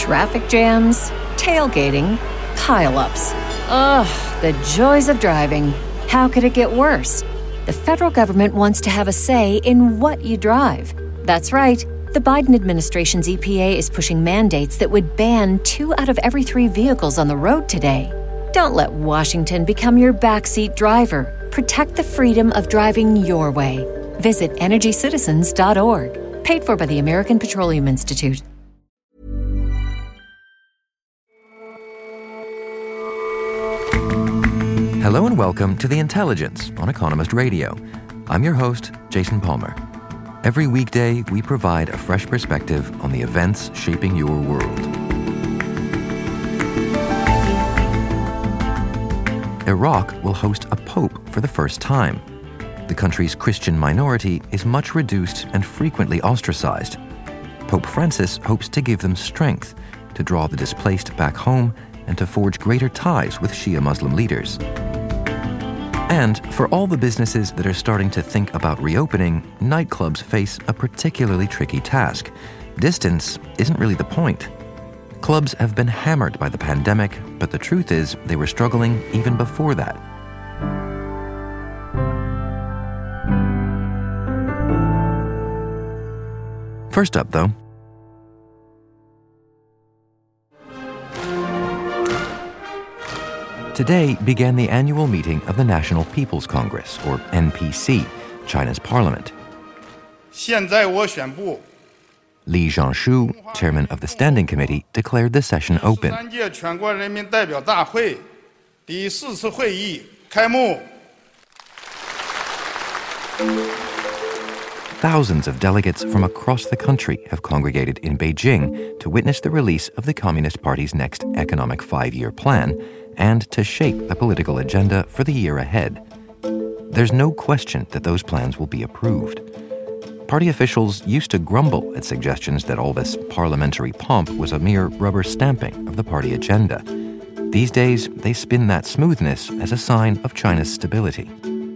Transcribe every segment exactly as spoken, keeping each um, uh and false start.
Traffic jams, tailgating, pile-ups. Ugh, the joys of driving. How could it get worse? The federal government wants to have a say in what you drive. That's right. The Biden administration's E P A is pushing mandates that would ban two out of every three vehicles on the road today. Don't let Washington become your backseat driver. Protect the freedom of driving your way. Visit energy citizens dot org. Paid for by the American Petroleum Institute. Hello and welcome to The Intelligence on Economist Radio. I'm your host, Jason Palmer. Every weekday, we provide a fresh perspective on the events shaping your world. Iraq will host a pope for the first time. The country's Christian minority is much reduced and frequently ostracized. Pope Francis hopes to give them strength to draw the displaced back home and to forge greater ties with Shia Muslim leaders. And for all the businesses that are starting to think about reopening, nightclubs face a particularly tricky task. Distance isn't really the point. Clubs have been hammered by the pandemic, but the truth is they were struggling even before that. First up, though, today began the annual meeting of the National People's Congress, or N P C, China's parliament. Li Zhanshu, chairman of the Standing Committee, declared the session open. Thousands of delegates from across the country have congregated in Beijing to witness the release of the Communist Party's next economic five-year plan and to shape the political agenda for the year ahead. There's no question that those plans will be approved. Party officials used to grumble at suggestions that all this parliamentary pomp was a mere rubber stamping of the party agenda. These days, they spin that smoothness as a sign of China's stability.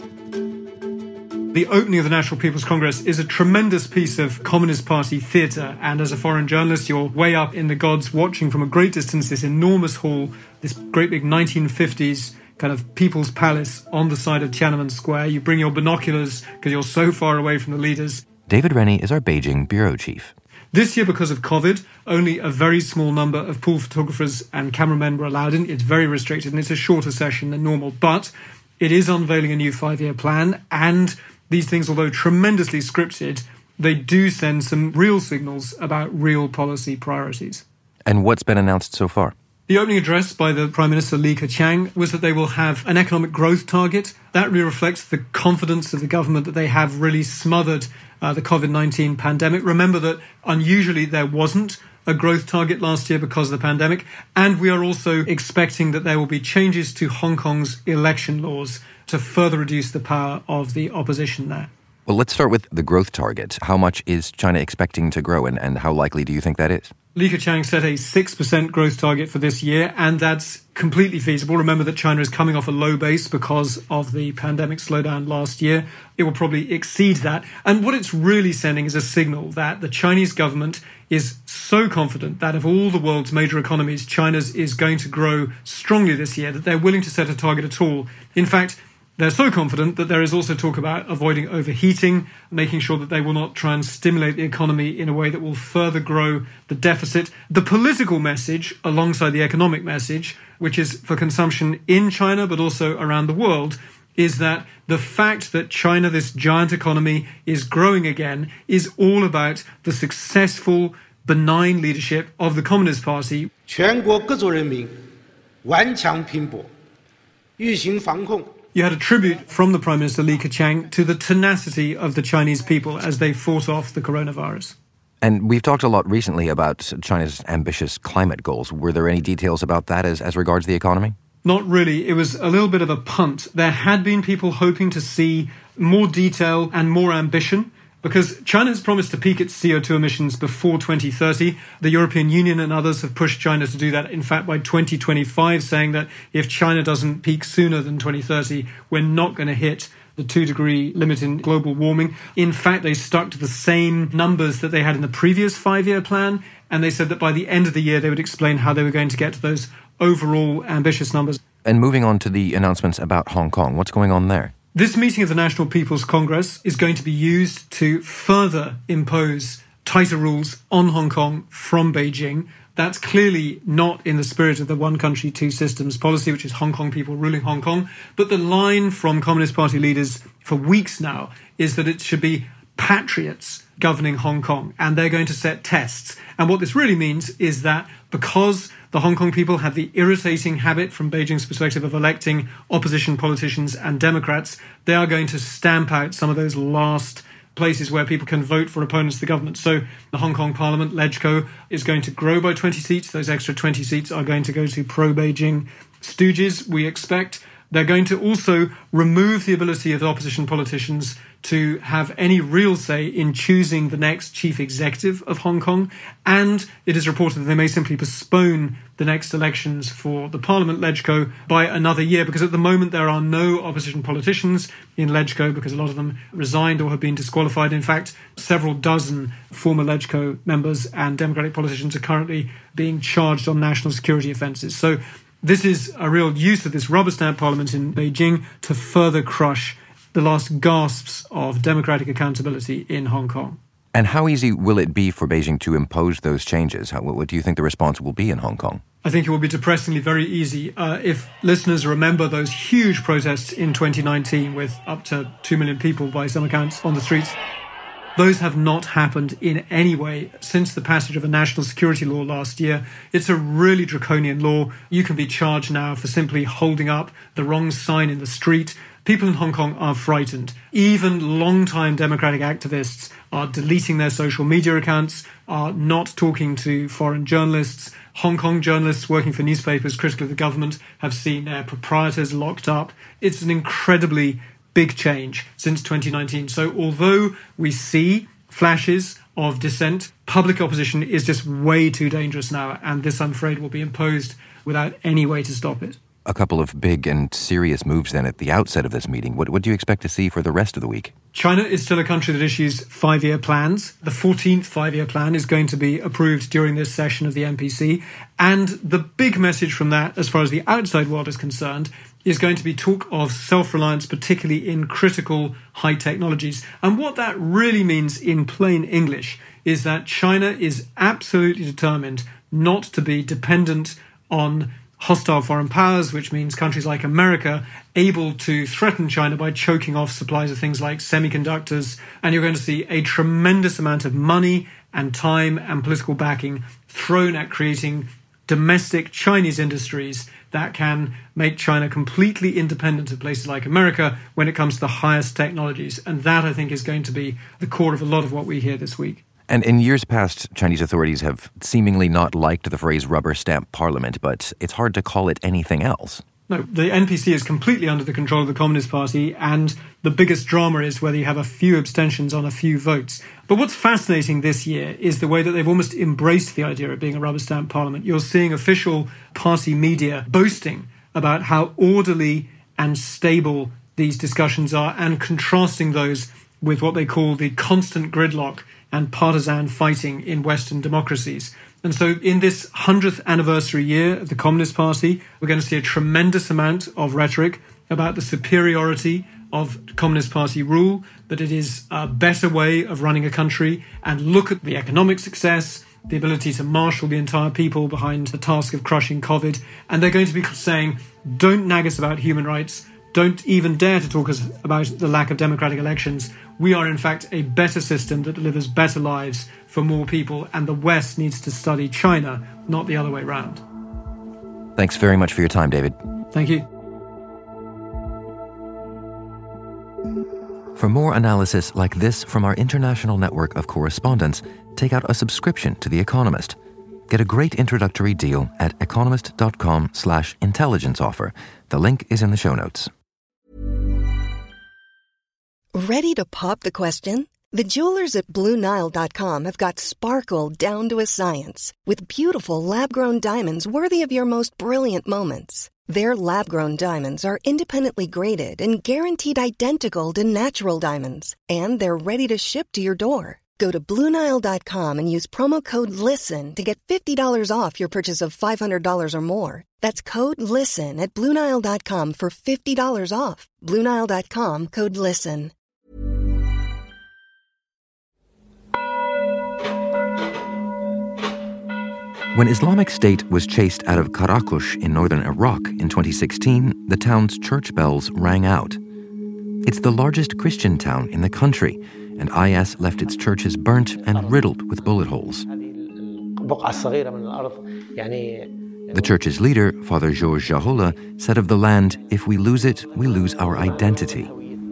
The opening of the National People's Congress is a tremendous piece of Communist Party theatre, and as a foreign journalist, you're way up in the gods watching from a great distance this enormous hall, this great big nineteen fifties kind of People's Palace on the side of Tiananmen Square. You bring your binoculars because you're so far away from the leaders. David Rennie is our Beijing bureau chief. This year, because of COVID, only a very small number of pool photographers and cameramen were allowed in. It's very restricted, and it's a shorter session than normal. But it is unveiling a new five-year plan, and these things, although tremendously scripted, they do send some real signals about real policy priorities. And what's been announced so far? The opening address by the Prime Minister Li Keqiang was that they will have an economic growth target. That really reflects the confidence of the government that they have really smothered uh, the COVID nineteen pandemic. Remember that unusually there wasn't a growth target last year because of the pandemic. And we are also expecting that there will be changes to Hong Kong's election laws to further reduce the power of the opposition there. Well, let's start with the growth target. How much is China expecting to grow, and, and how likely do you think that is? Li Keqiang set a six percent growth target for this year, and that's completely feasible. Remember that China is coming off a low base because of the pandemic slowdown last year. It will probably exceed that. And what it's really sending is a signal that the Chinese government is so confident that of all the world's major economies, China's is going to grow strongly this year, that they're willing to set a target at all. In fact, they're so confident that there is also talk about avoiding overheating, making sure that they will not try and stimulate the economy in a way that will further grow the deficit. The political message, alongside the economic message, which is for consumption in China but also around the world, is that the fact that China, this giant economy, is growing again is all about the successful, benign leadership of the Communist Party. 全国各族人民顽强拼搏，预行防控。 You had a tribute from the Prime Minister Li Keqiang to the tenacity of the Chinese people as they fought off the coronavirus. And we've talked a lot recently about China's ambitious climate goals. Were there any details about that as, as regards the economy? Not really. It was a little bit of a punt. There had been people hoping to see more detail and more ambition, because China has promised to peak its C O two emissions before twenty thirty. The European Union and others have pushed China to do that, in fact, by twenty twenty-five, saying that if China doesn't peak sooner than twenty thirty, we're not going to hit the two-degree limit in global warming. In fact, they stuck to the same numbers that they had in the previous five-year plan, And they said that by the end of the year, they would explain how they were going to get to those overall ambitious numbers. And moving on to the announcements about Hong Kong, what's going on there? This meeting of the National People's Congress is going to be used to further impose tighter rules on Hong Kong from Beijing. That's clearly not in the spirit of the one country, two systems policy, which is Hong Kong people ruling Hong Kong. But the line from Communist Party leaders for weeks now is that it should be patriots governing Hong Kong, and they're going to set tests. And what this really means is that because the Hong Kong people have the irritating habit, from Beijing's perspective, of electing opposition politicians and Democrats, they are going to stamp out some of those last places where people can vote for opponents of the government. So the Hong Kong Parliament, LegCo, is going to grow by twenty seats. Those extra twenty seats are going to go to pro-Beijing stooges, we expect. They're going to also remove the ability of the opposition politicians to have any real say in choosing the next chief executive of Hong Kong. And it is reported that they may simply postpone the next elections for the Parliament, LegCo, by another year, because at the moment there are no opposition politicians in LegCo because a lot of them resigned or have been disqualified. In fact, several dozen former LegCo members and Democratic politicians are currently being charged on national security offences. So this is a real use of this rubber stamp parliament in Beijing to further crush the last gasps of democratic accountability in Hong Kong. And how easy will it be for Beijing to impose those changes? How, what do you think the response will be in Hong Kong? I think it will be depressingly very easy. Uh, if listeners remember those huge protests in twenty nineteen with up to two million people by some accounts on the streets, those have not happened in any way since the passage of a national security law last year. It's a really draconian law. You can be charged now for simply holding up the wrong sign in the street. People in Hong Kong are frightened. Even long-time democratic activists are deleting their social media accounts, are not talking to foreign journalists. Hong Kong journalists working for newspapers critical of the government have seen their proprietors locked up. It's an incredibly big change since twenty nineteen. So although we see flashes of dissent, public opposition is just way too dangerous now, and this, I'm afraid, will be imposed without any way to stop it. A couple of big and serious moves then at the outset of this meeting. What, what do you expect to see for the rest of the week? China is still a country that issues five-year plans. The fourteenth five-year plan is going to be approved during this session of the N P C. And the big message from that, as far as the outside world is concerned, is going to be talk of self-reliance, particularly in critical high technologies. And what that really means in plain English is that China is absolutely determined not to be dependent on hostile foreign powers, which means countries like America able to threaten China by choking off supplies of things like semiconductors. And you're going to see a tremendous amount of money and time and political backing thrown at creating domestic Chinese industries that can make China completely independent of places like America when it comes to the highest technologies. And that, I think, is going to be the core of a lot of what we hear this week. And in years past, Chinese authorities have seemingly not liked the phrase rubber stamp parliament, but it's hard to call it anything else. No, the N P C is completely under the control of the Communist Party, and the biggest drama is whether you have a few abstentions on a few votes. But what's fascinating this year is the way that they've almost embraced the idea of being a rubber stamp parliament. You're seeing official party media boasting about how orderly and stable these discussions are, and contrasting those with what they call the constant gridlock and partisan fighting in Western democracies. And so in this hundredth anniversary year of the Communist Party, we're going to see a tremendous amount of rhetoric about the superiority of Communist Party rule, that it is a better way of running a country, and look at the economic success, the ability to marshal the entire people behind the task of crushing COVID. And they're going to be saying, don't nag us about human rights, don't even dare to talk us about the lack of democratic elections. We are, in fact, a better system that delivers better lives for more people, and the West needs to study China, not the other way around. Thanks very much for your time, David. Thank you. For more analysis like this from our international network of correspondents, take out a subscription to The Economist. Get a great introductory deal at economist.com slash intelligence offer. The link is in the show notes. Ready to pop the question? The jewelers at Blue Nile dot com have got sparkle down to a science with beautiful lab-grown diamonds worthy of your most brilliant moments. Their lab-grown diamonds are independently graded and guaranteed identical to natural diamonds, and they're ready to ship to your door. Go to Blue Nile dot com and use promo code LISTEN to get fifty dollars off your purchase of five hundred dollars or more. That's code LISTEN at Blue Nile dot com for fifty dollars off. Blue Nile dot com, code LISTEN. When Islamic State was chased out of Karakush in northern Iraq in twenty sixteen, the town's church bells rang out. It's the largest Christian town in the country, and I S left its churches burnt and riddled with bullet holes. The church's leader, Father George Jahoula, said of the land, "If we lose it, we lose our identity."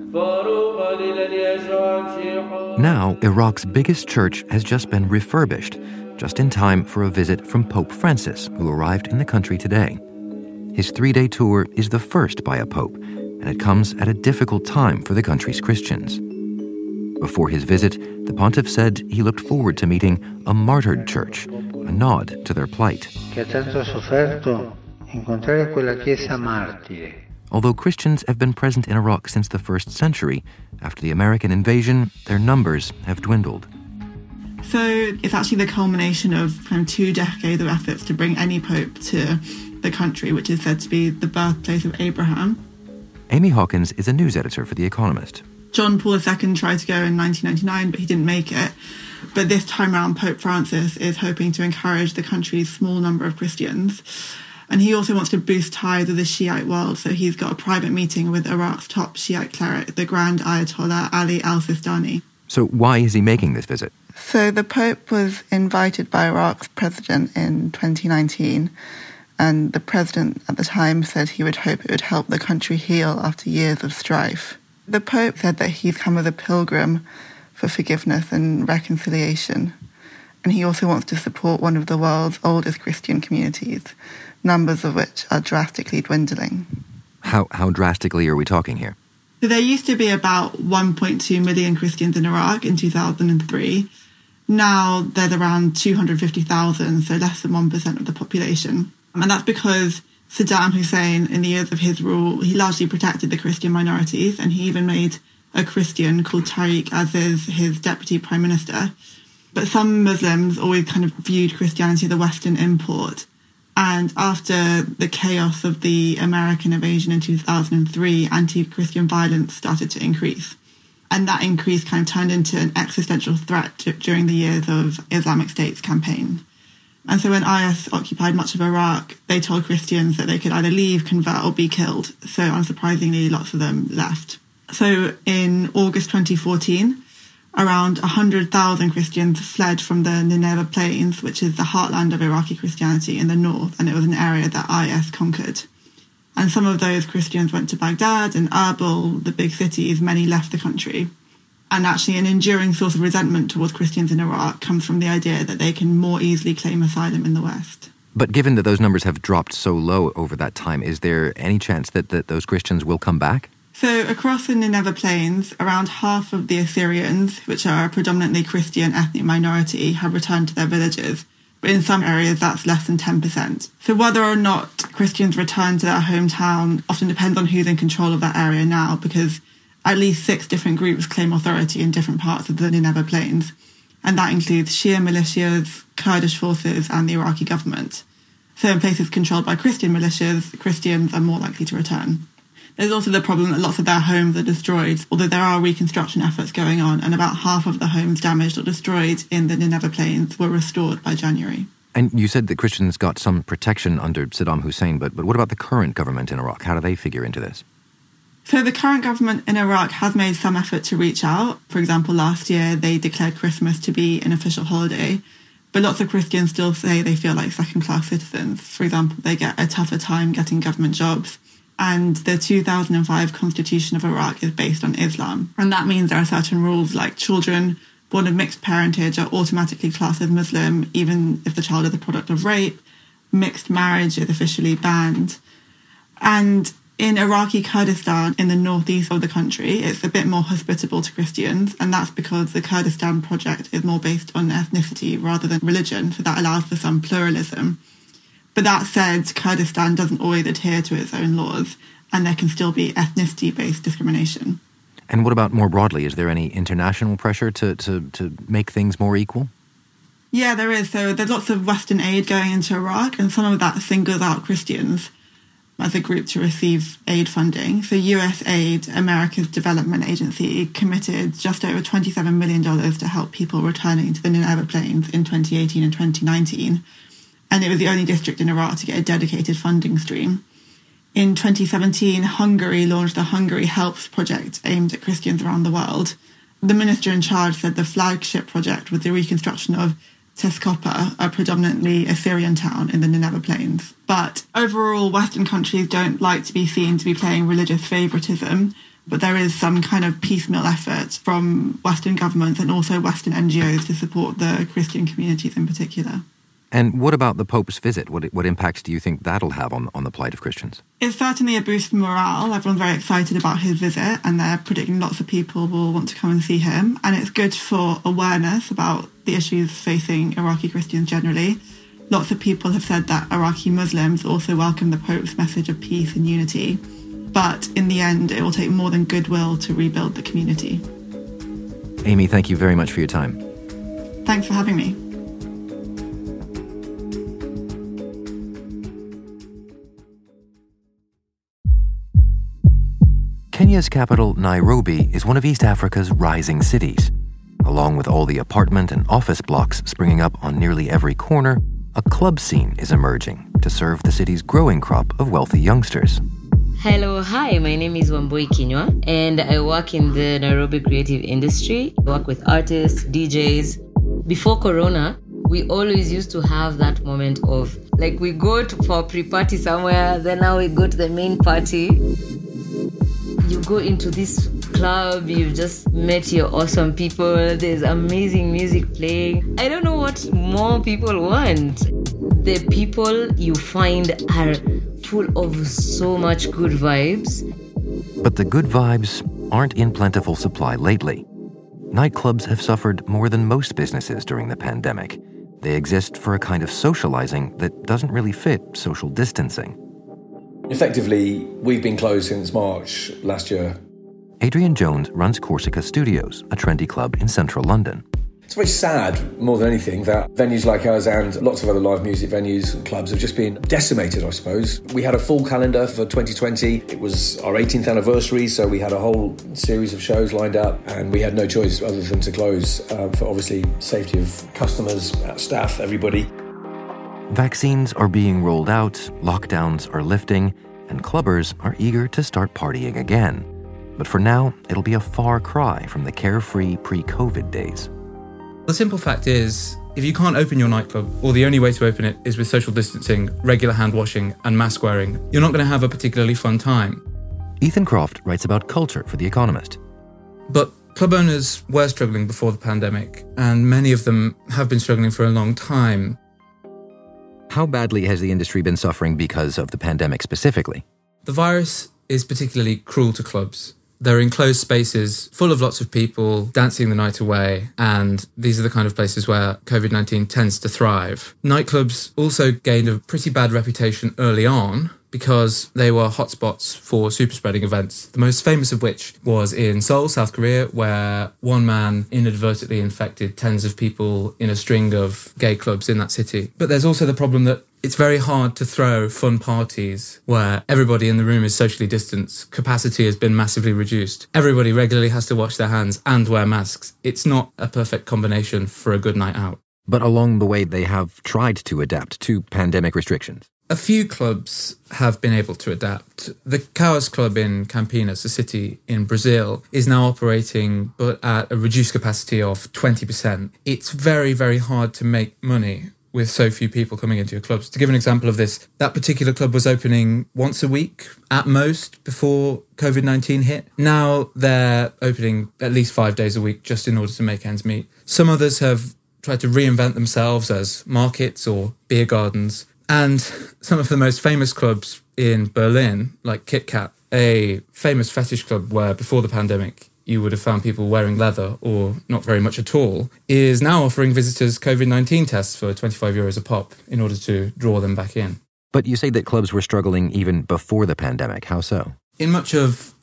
Now, Iraq's biggest church has just been refurbished, just in time for a visit from Pope Francis, who arrived in the country today. His three-day tour is the first by a pope, and it comes at a difficult time for the country's Christians. Before his visit, the pontiff said he looked forward to meeting a martyred church, a nod to their plight. Although Christians have been present in Iraq since the first century, after the American invasion, their numbers have dwindled. So it's actually the culmination of kind of two decades of efforts to bring any pope to the country, which is said to be the birthplace of Abraham. Amy Hawkins is a news editor for The Economist. John Paul the Second tried to go in nineteen ninety-nine, but he didn't make it. But this time around, Pope Francis is hoping to encourage the country's small number of Christians. And he also wants to boost ties with the Shiite world, so he's got a private meeting with Iraq's top Shiite cleric, the Grand Ayatollah Ali al-Sistani. So why is he making this visit? So the Pope was invited by Iraq's president in twenty nineteen, and the president at the time said he would hope it would help the country heal after years of strife. The Pope said that he's come as a pilgrim for forgiveness and reconciliation, and he also wants to support one of the world's oldest Christian communities, numbers of which are drastically dwindling. How how drastically are we talking here? So there used to be about one point two million Christians in Iraq in two thousand three. Now there's around two hundred fifty thousand, so less than one percent of the population. And that's because Saddam Hussein, in the years of his rule, he largely protected the Christian minorities, and he even made a Christian called Tariq Aziz his deputy prime minister. But some Muslims always kind of viewed Christianity as a Western import. And after the chaos of the American invasion in two thousand three, anti-Christian violence started to increase. And that increase kind of turned into an existential threat d- during the years of Islamic State's campaign. And so when I S occupied much of Iraq, they told Christians that they could either leave, convert, or be killed. So unsurprisingly, lots of them left. So in August twenty fourteen, around one hundred thousand Christians fled from the Nineveh Plains, which is the heartland of Iraqi Christianity in the north, and it was an area that I S conquered. And some of those Christians went to Baghdad and Erbil, the big cities. Many left the country. And actually an enduring source of resentment towards Christians in Iraq comes from the idea that they can more easily claim asylum in the West. But given that those numbers have dropped so low over that time, is there any chance that, that those Christians will come back? So across the Nineveh Plains, around half of the Assyrians, which are a predominantly Christian ethnic minority, have returned to their villages. But in some areas, that's less than ten percent. So whether or not Christians return to their hometown often depends on who's in control of that area now, because at least six different groups claim authority in different parts of the Nineveh Plains. And that includes Shia militias, Kurdish forces, and the Iraqi government. So in places controlled by Christian militias, Christians are more likely to return. There's also the problem that lots of their homes are destroyed, although there are reconstruction efforts going on, and about half of the homes damaged or destroyed in the Nineveh Plains were restored by January. And you said that Christians got some protection under Saddam Hussein, but, but what about the current government in Iraq? How do they figure into this? So the current government in Iraq has made some effort to reach out. For example, last year they declared Christmas to be an official holiday. But lots of Christians still say they feel like second-class citizens. For example, they get a tougher time getting government jobs. And the two thousand five Constitution of Iraq is based on Islam. And that means there are certain rules like children born of mixed parentage are automatically classed as Muslim, even if the child is the product of rape. Mixed marriage is officially banned. And in Iraqi Kurdistan, in the northeast of the country, it's a bit more hospitable to Christians, and that's because the Kurdistan project is more based on ethnicity rather than religion, so that allows for some pluralism. But that said, Kurdistan doesn't always adhere to its own laws, and there can still be ethnicity-based discrimination. And what about more broadly? Is there any international pressure to, to, to make things more equal? Yeah, there is. So there's lots of Western aid going into Iraq, and some of that singles out Christians as a group to receive aid funding. So U S Aid, America's development agency, committed just over twenty-seven million dollars to help people returning to the Nineveh Plains in twenty eighteen and twenty nineteen. And it was the only district in Iraq to get a dedicated funding stream. In twenty seventeen, Hungary launched the Hungary Helps project aimed at Christians around the world. The minister in charge said the flagship project was the reconstruction of Tezcopa, a predominantly Assyrian town in the Nineveh Plains. But overall, Western countries don't like to be seen to be playing religious favouritism, but there is some kind of piecemeal effort from Western governments and also Western N G Os to support the Christian communities in particular. And what about the Pope's visit? What what impacts do you think that'll have on, on the plight of Christians? It's certainly a boost for morale. Everyone's very excited about his visit, and they're predicting lots of people will want to come and see him. And it's good for awareness about the issues facing Iraqi Christians generally. Lots of people have said that Iraqi Muslims also welcome the Pope's message of peace and unity. But in the end, it will take more than goodwill to rebuild the community. Amy, thank you very much for your time. Thanks for having me. Kenya's capital, Nairobi, is one of East Africa's rising cities. Along with all the apartment and office blocks springing up on nearly every corner, a club scene is emerging to serve the city's growing crop of wealthy youngsters. Hello, hi, my name is Wambui Kinywa, and I work in the Nairobi creative industry. I work with artists, D Js. Before Corona, we always used to have that moment of, like, we go to, for a pre-party somewhere, then now we go to the main party. You go into this club, you've just met your awesome people, there's amazing music playing. I don't know what more people want. The people you find are full of so much good vibes. But the good vibes aren't in plentiful supply lately. Nightclubs have suffered more than most businesses during the pandemic. They exist for a kind of socializing that doesn't really fit social distancing. Effectively, we've been closed since March last year. Adrian Jones runs Corsica Studios, a trendy club in central London. It's very sad, more than anything, that venues like ours and lots of other live music venues and clubs have just been decimated, I suppose. We had a full calendar for twenty twenty. It was our eighteenth anniversary, so we had a whole series of shows lined up, and we had no choice other than to close um, for obviously safety of customers, staff, everybody. Vaccines are being rolled out, lockdowns are lifting, and clubbers are eager to start partying again. But for now, it'll be a far cry from the carefree pre-COVID days. The simple fact is, if you can't open your nightclub, or the only way to open it is with social distancing, regular hand washing, and mask wearing, you're not going to have a particularly fun time. Ethan Croft writes about culture for The Economist. But club owners were struggling before the pandemic, and many of them have been struggling for a long time. How badly has the industry been suffering because of the pandemic specifically? The virus is particularly cruel to clubs. They're enclosed spaces full of lots of people dancing the night away, and these are the kind of places where COVID nineteen tends to thrive. Nightclubs also gained a pretty bad reputation early on because they were hotspots for super-spreading events, the most famous of which was in Seoul, South Korea, where one man inadvertently infected tens of people in a string of gay clubs in that city. But there's also the problem that it's very hard to throw fun parties where everybody in the room is socially distanced. Capacity has been massively reduced. Everybody regularly has to wash their hands and wear masks. It's not a perfect combination for a good night out. But along the way, they have tried to adapt to pandemic restrictions. A few clubs have been able to adapt. The Caos Club in Campinas, a city in Brazil, is now operating but at a reduced capacity of twenty percent. It's very, very hard to make money with so few people coming into your clubs. To give an example of this, that particular club was opening once a week at most before COVID nineteen hit. Now they're opening at least five days a week just in order to make ends meet. Some others have tried to reinvent themselves as markets or beer gardens. And some of the most famous clubs in Berlin, like Kit Kat, a famous fetish club where before the pandemic you would have found people wearing leather or not very much at all, is now offering visitors COVID nineteen tests for twenty-five euros a pop in order to draw them back in. But you say that clubs were struggling even before the pandemic. How so? In much of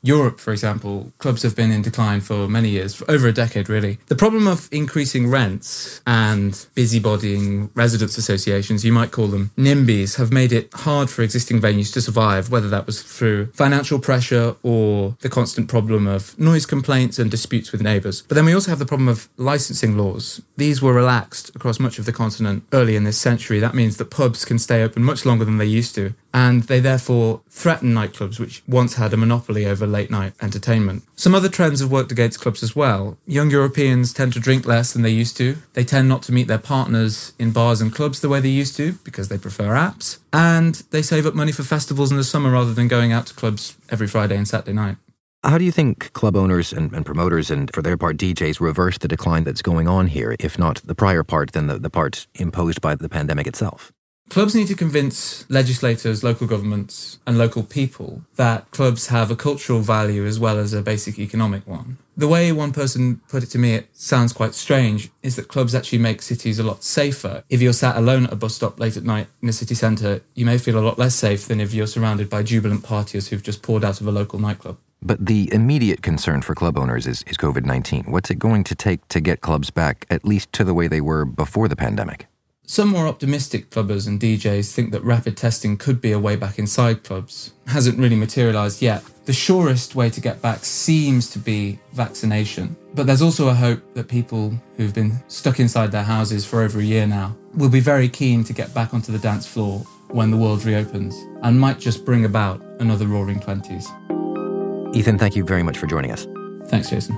Europe, for example, clubs have been in decline for many years, for over a decade, really. The problem of increasing rents and busybodying residents' associations, you might call them NIMBYs, have made it hard for existing venues to survive, whether that was through financial pressure or the constant problem of noise complaints and disputes with neighbours. But then we also have the problem of licensing laws. These were relaxed across much of the continent early in this century. That means that pubs can stay open much longer than they used to, and they therefore threaten nightclubs, which once had a monopoly over late-night entertainment. Some other trends have worked against clubs as well. Young Europeans tend to drink less than they used to. They tend not to meet their partners in bars and clubs the way they used to, because they prefer apps. And they save up money for festivals in the summer rather than going out to clubs every Friday and Saturday night. How do you think club owners and, and promoters and, for their part, D Js reverse the decline that's going on here, if not the prior part, then the, the part imposed by the pandemic itself? Clubs need to convince legislators, local governments and local people that clubs have a cultural value as well as a basic economic one. The way one person put it to me, it sounds quite strange, is that clubs actually make cities a lot safer. If you're sat alone at a bus stop late at night in a city centre, you may feel a lot less safe than if you're surrounded by jubilant partiers who've just poured out of a local nightclub. But the immediate concern for club owners is, is COVID nineteen. What's it going to take to get clubs back, at least to the way they were before the pandemic? Some more optimistic clubbers and D Js think that rapid testing could be a way back inside clubs. It hasn't really materialised yet. The surest way to get back seems to be vaccination. But there's also a hope that people who've been stuck inside their houses for over a year now will be very keen to get back onto the dance floor when the world reopens, and might just bring about another roaring twenties. Ethan, thank you very much for joining us. Thanks, Jason.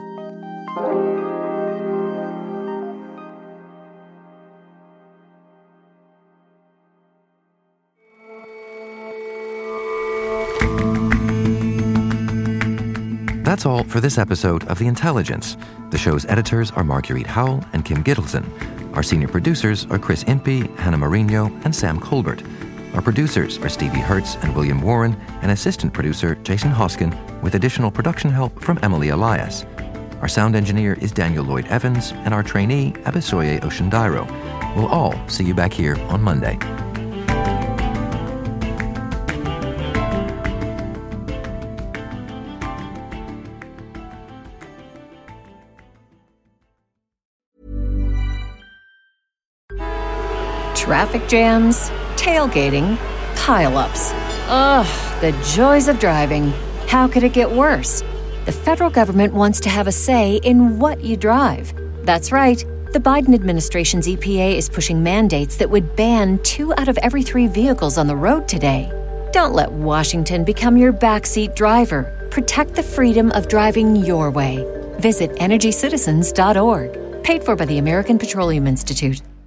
That's all for this episode of The Intelligence. The show's editors are Marguerite Howell and Kim Gittleson. Our senior producers are Chris Impey, Hannah Mourinho, and Sam Colbert. Our producers are Stevie Hertz and William Warren, and assistant producer Jason Hoskin, with additional production help from Emily Elias. Our sound engineer is Daniel Lloyd Evans, and our trainee, Abisoye Oshindairo. We'll all see you back here on Monday. Traffic jams, tailgating, pile-ups. Ugh, the joys of driving. How could it get worse? The federal government wants to have a say in what you drive. That's right. The Biden administration's E P A is pushing mandates that would ban two out of every three vehicles on the road today. Don't let Washington become your backseat driver. Protect the freedom of driving your way. Visit energy citizens dot org. Paid for by the American Petroleum Institute.